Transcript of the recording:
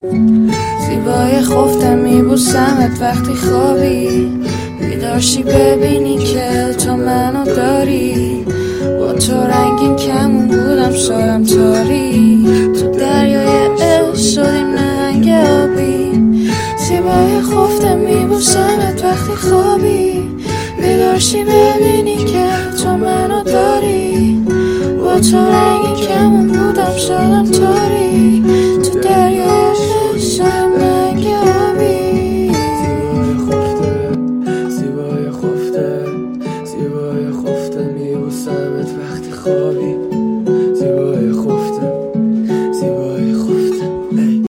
زیبای خفتم میبوسمت وقتی خوابی، بیدارشی ببینی که تو منو داری. با تو رنگین کمون بودم شدم تاری، تو دریای عشق شدیم نهنگ آبی. زیبای خفتم میبوسمت وقتی خوابی، بیدارشی ببینی که تو منو داری. با تو رنگین کمون بودم شدم تاری.